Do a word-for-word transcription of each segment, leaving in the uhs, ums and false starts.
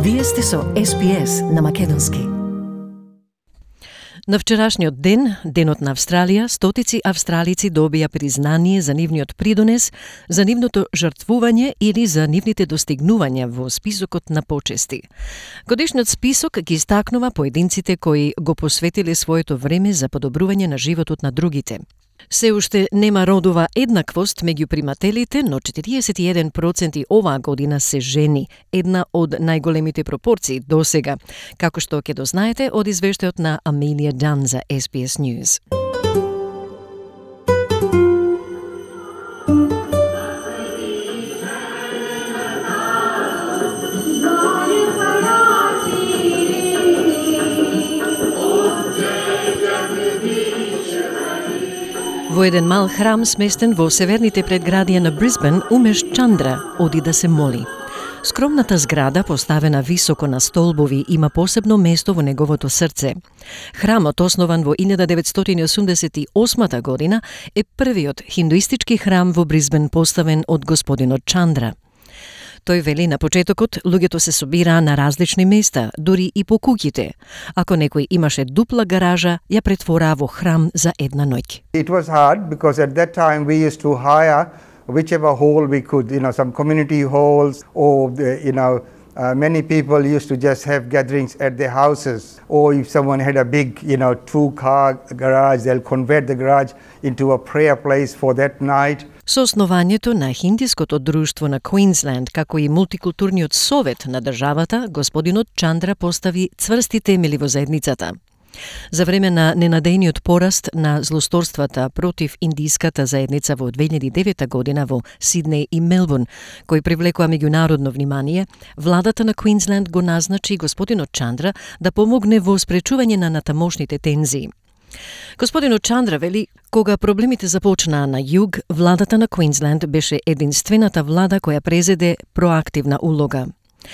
Вие сте со Ес Би Ес на Македонски. На вчерашниот ден, денот на Австралија, стотици австралици добија признание за нивниот придонес, за нивното жртвување или за нивните достигнувања во списокот на почести. Годишниот список ги истакнува поединците кои го посветиле своето време за подобрување на животот на другите. Се уште нема родова еднаквост меѓу примателите, но четириесет и еден проценти оваа година се жени, една од најголемите пропорции досега, како што ќе дознаете од извештајот на Амелија Дан за Ес Би Ес News. Во еден мал храм сместен во северните предградија на Брисбен, Умеш Чандра оди да се моли. Скромната зграда, поставена високо на столбови, има посебно место во неговото срце. Храмот, основан во илјада деветстотини осумдесет и осма година, е првиот хиндуистички храм во Брисбен поставен од господинот Чандра. Тој вели на почетокот луѓето се собираа на различни места, дури и по куќите. Ако некој имаше дупла гаража, ја претвораа во храм за една ноќ. It was hard because at that time we used to hire whichever hall we could, you know, some community halls or, the, you know, uh, many people used to just have gatherings at their houses. Or if someone had a big, you know, two-car garage, they'll convert the garage into a prayer place for that night. Со основањето на Хиндиското друштво на Квинсленд, како и мултикултурниот совет на државата, господинот Чандра постави цврсти темели во заедницата. За време на ненадејниот пораст на злосторствата против индиската заедница во две илјади и девета година во Сиднеј и Мелбурн, кој привлекува меѓународно внимание, владата на Квинсленд го назначи господинот Чандра да помогне во спречување на натамошните тензии. Господинот Чандра вели, кога проблемите започнаа на југ, владата на Квинсленд беше единствената влада која презеде проактивна улога.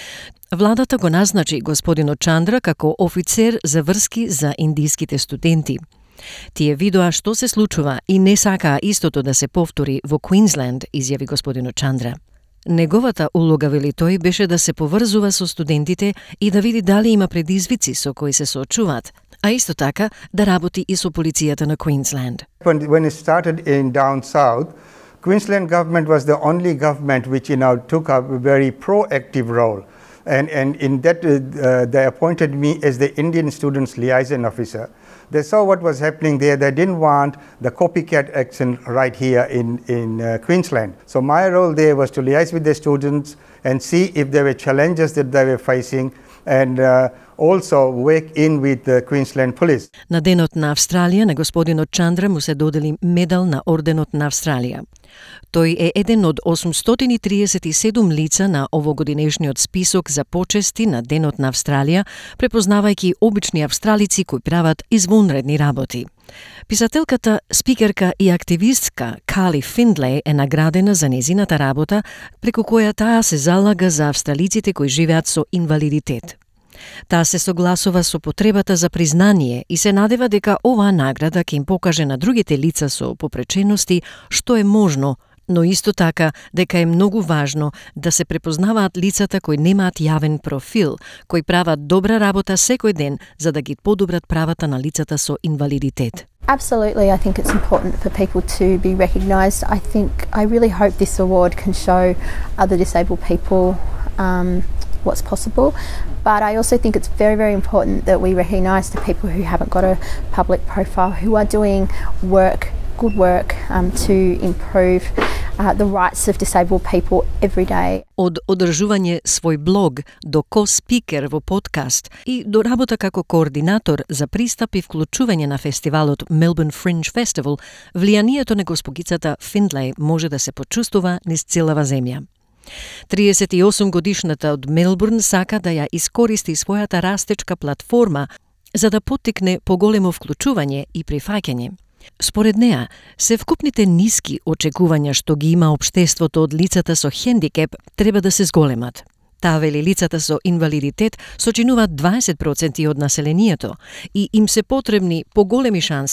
Владата го назначи господинот Чандра како офицер за врски за индиските студенти. Тие видоа што се случува и не сакаа истото да се повтори во Квинсленд, изјави господинот Чандра. Неговата улога, вели тој, беше да се поврзува со студентите и да види дали има предизвици со кои се соочуваат, а исто така да работи и со полицијата на Квинсленд. When it started in down south, Queensland government was the only government which, you know, took a very proactive role. And, and in that, uh, they appointed me as the Indian Students Liaison Officer. They saw what was happening there. They didn't want the copycat action right here in, in uh, Queensland. So my role there was to liaise with the students and see if there were challenges that they were facing and uh, also work in with the Queensland Police. На денот на Австралија на господинот Чандра му се додели медал на орденот на Австралија. Тој е еден од осумстотини триесет и седум лица на овогодинешниот список за почести на денот на Австралија, препознавајќи обични австралици кои прават извонредни работи. Писателката, спикерка и активистка Кали Финдлеј е наградена за незината работа, преку која таа се залага за австралиците кои живеат со инвалидитет. Таа се согласува со потребата за признание и се надева дека оваа награда ќе им покаже на другите лица со попречености што е можно, но исто така дека е многу важно да се препознаваат лицата кои немаат јавен профил, кои прават добра работа секој ден за да ги подобрат правата на лицата со инвалидитет. Absolutely, I think it's important for people to be recognised. I think, I really hope this award can show other disabled people um, what's possible. But I also think it's very, very important that we recognise the people who haven't got a public profile, who are doing work, good work um, to improve uh, the rights of disabled people every day. Од одржување свој блог до ко-спикер во подкаст и до работа како координатор за пристап и вклучување на фестивалот Melbourne Fringe Festival, влијанието на госпогицата Финдлеј може да се почувствува низ целава земја. триесет и осум годишната од Мелбурн сака да ја искористи својата растечка платформа за да поттикне поголемо вклучување и прифаќање. Според неа, севкупните ниски очекувања што ги има општеството од лицата со хендикеп треба да се зголемат. Таа вели лицата со инвалидитет сочинуваат дваесет проценти од населението и им се потребни поголеми шанси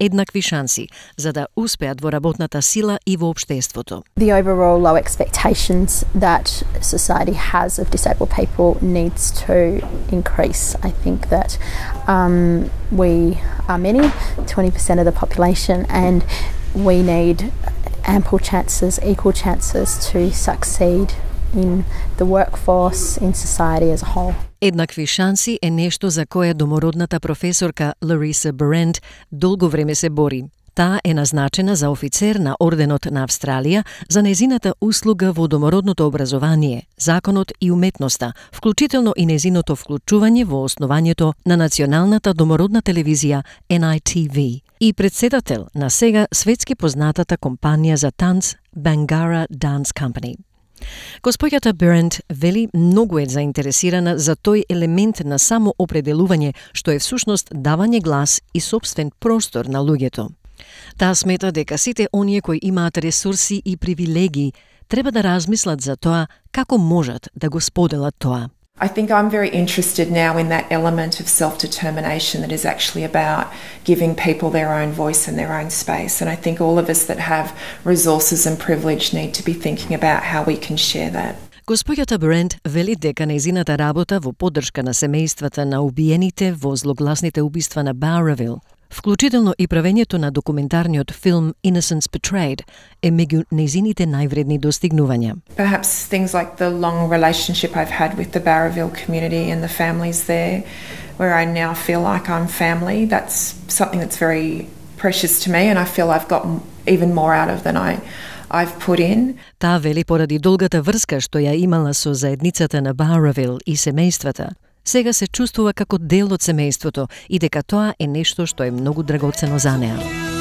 еднакви шанси за да успеат во работната сила и во општеството. The overall low expectations that society has of disabled people needs to increase. I think that um, we are many, twenty percent of the population, and we need ample chances, equal chances to succeed in the workforce, in society as a whole. Еднакви шанси е нешто за кое домородната професорка Лариса Берент долго време се бори. Таа е назначена за офицер на Орденот на Австралија за незината услуга во домородното образование, законот и уметноста, вклучително и незиното вклучување во основањето на националната домородна телевизија Ен Ај Ти Ви и председател на сега светски познатата компанија за танц Bangarra Dance Company. Госпоѓата Берент вели многу е заинтересирана за тој елемент на самоопределување што е всушност давање глас и собствен простор на луѓето. Таа смета дека сите оние кои имаат ресурси и привилегии треба да размислат за тоа како можат да го споделат тоа. I think I'm very interested now in that element of self-determination that is actually about giving people their own voice and their own space. And I think all of us that have resources and privilege need to be thinking about how we can share that. Госпоѓата Берент вели дека нејзината работа во поддршка на семејствата на убиените во злогласните убиства на Bowraville, вклучително и правењето на документарниот филм Innocence Betrayed, е меѓу нејзините највредни достигнувања. Perhaps things like the long relationship I've had with the Bowraville community and the families there, where I now feel like I'm family, that's something that's very precious to me, and I feel I've got even more out of than I I've put in. Таа вели поради долгата врска што ја имала со заедницата на Bowraville и семејствата, сега се чувствува како дел од семејството и дека тоа е нешто што е многу драгоцено за неа.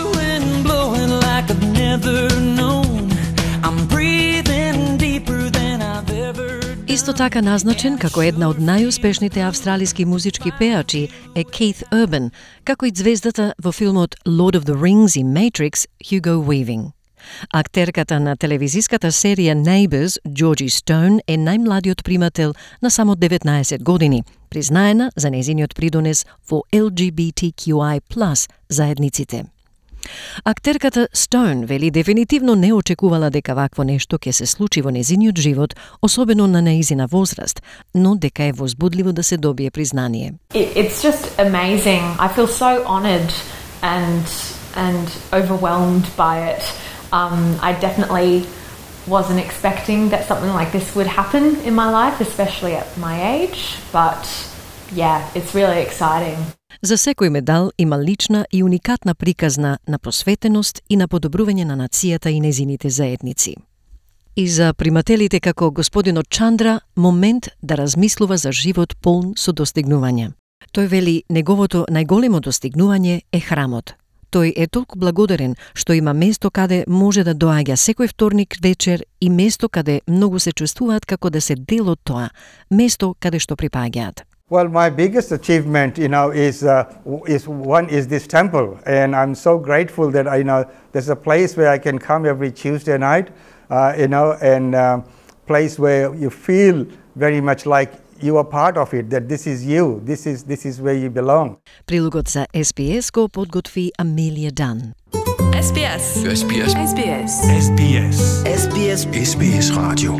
Исто така назначен како една од најуспешните австралиски музички пеачи е Keith Urban, како и звездата во филмот Lord of the Rings и Matrix Hugo Weaving. Актерката на телевизиската серија Neighbours, Georgie Stone, е најмладиот примател на само деветнаесет години, признаена за незиниот придонес во Ел Джи Би Ти Кју Ај плюс заедниците. Актерката Stone вели дефинитивно не очекувала дека вакво нешто ќе се случи во незиниот живот, особено на нејзина возраст, но дека е возбудливо да се добие признание. It, it's just amazing. I feel so honoured and and overwhelmed by it. Um, I definitely wasn't expecting that something like this would happen in my life, especially at my age, but yeah, it's really exciting. За секој медал има лична и уникатна приказна на посветеност и на подобрување на нацијата и незините заедници. И за примателите како господинот Чандра, момент да размислува за живот полн со достигнувања. Тој вели неговото најголемо достигнување е храмот. Тој е толку благодарен што има место каде може да доаѓа секој вторник вечер и место каде многу се чувствуваат како да се дел од тоа, место каде што припаѓаат. Well, my biggest achievement, you know, is uh, is one is this temple, and I'm so grateful that I know there's a place where I can come every Tuesday night, uh, you know, and uh, place where you feel very much like you are part of it, that this is you, this is this is where you belong. Прилогот за Ес Би Ес го подготви Амелија Дан. Ес Би Ес. Ес Би Ес. Ес Би Ес. Ес Би Ес. Ес Би Ес. Ес Би Ес радио.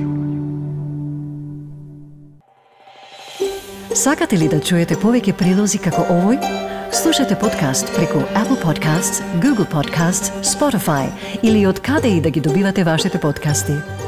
Сакате ли да чуете повеќе прилози како овој? Слушате подкаст преку Apple Podcasts, Google Podcasts, Spotify или од каде и да ги добивате вашите подкасти.